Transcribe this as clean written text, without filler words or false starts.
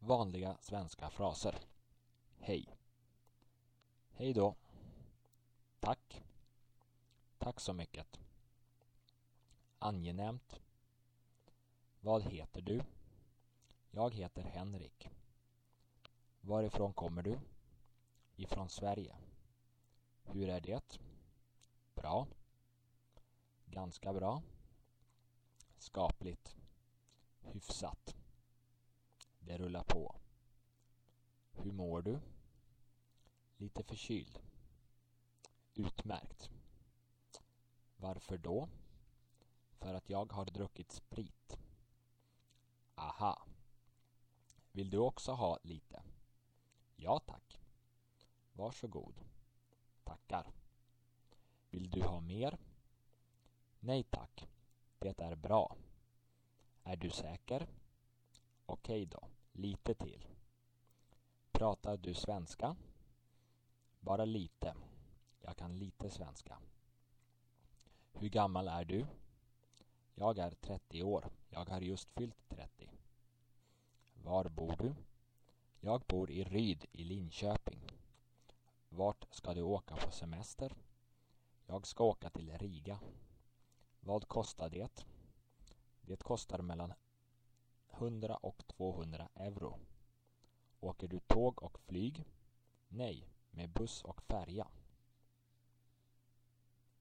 Vanliga svenska fraser. Hej. Hej då. Tack. Tack så mycket. Angenämt. Vad heter du? Jag heter Henrik. Varifrån kommer du? Ifrån Sverige. Hur är det? Bra. Ganska bra. Skapligt. Hyfsat. Det rullar på. Hur mår du? Lite förkyld. Utmärkt. Varför då? För att jag har druckit sprit. Aha. Vill du också ha lite? Ja tack. Varsågod. Tackar. Vill du ha mer? Nej tack. Det är bra. Är du säker? Okej då. Lite till. Pratar du svenska? Bara lite. Jag kan lite svenska. Hur gammal är du? Jag är 30 år. Jag har just fyllt 30. Var bor du? Jag bor i Ryd i Linköping. Vart ska du åka på semester? Jag ska åka till Riga. Vad kostar det? Det kostar mellan 100 och 200 euro. Åker du tåg och flyg? Nej, med buss och färja.